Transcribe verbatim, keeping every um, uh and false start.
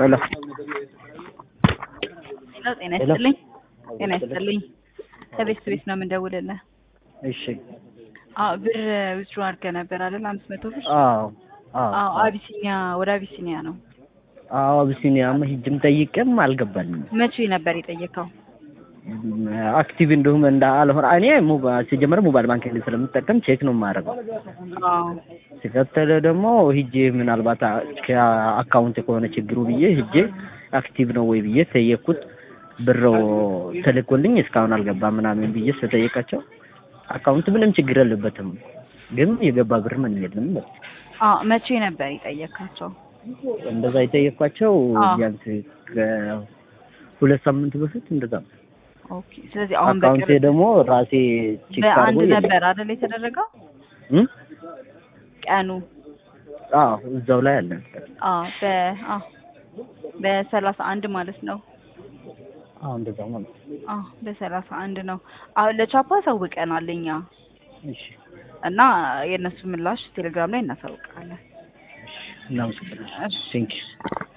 ሄሎ ሄሎ ጤና ይስጥልኝ ጤና ይስጥልኝ ከቤት ቤት ነው የምንደውልልህ እሺ አዎ ብር ዊዝድሮ አድርገህ ነበር አይደል አምስት መቶ ብር አዎ አዎ አቢሲኒያ ወደ አቢሲኒያ ነው አዎ አቢሲኒያም ሂጅም ጠይቄም አልገባልኝም መቼ ነበር የጠየቀው አክቲቭ እንደሆነ እንደ አልሆነ እኔ ሞባይል ሲጀመር ሞባይል ባንኪንግ ስለምጠቀም ቼክ ነው የማደርገው አዎ ሲከተለ ደግሞ ሂጄ ምናልባት አካውንት ከሆነ ችግሩ ብዬ ሂጄ አክቲቭ ነው ወይ ብዬ ጠየቅኩት ብሮ ተልኮልኝ እስካሁን አልገባም ምናምን ብዬ ስለጠየቃቸው አካውንት ምንም ችግር የለበትም ግን የገባ ብር ምን የለም አዎ መቼ ነበር የጠየቃቸው እንደዛ የጠየቅኳቸው ቢያንስ ሁለት ሳምንት በፊት እንደዛ ኦኬ ስለዚህ አሁን አካውንቴ ደግሞ ራሴ ቼክ በአንድ ነበር አይደል የተደረገው እም ቀኑ አዎ እዛው ላይ አለ አዎ በ አዎ በሰላሳ አንድ ማለት ነው አዎ እንደዛው ማለት አዎ በሰላሳ አንድ ነው አሁን ለቻፓ ሳውቀናል እኛ እሺ እና የነሱ ምላሽ ቴሌግራም ላይ እናሳውቃለን እሺ እናመሰግናለን ቴንክ ዩ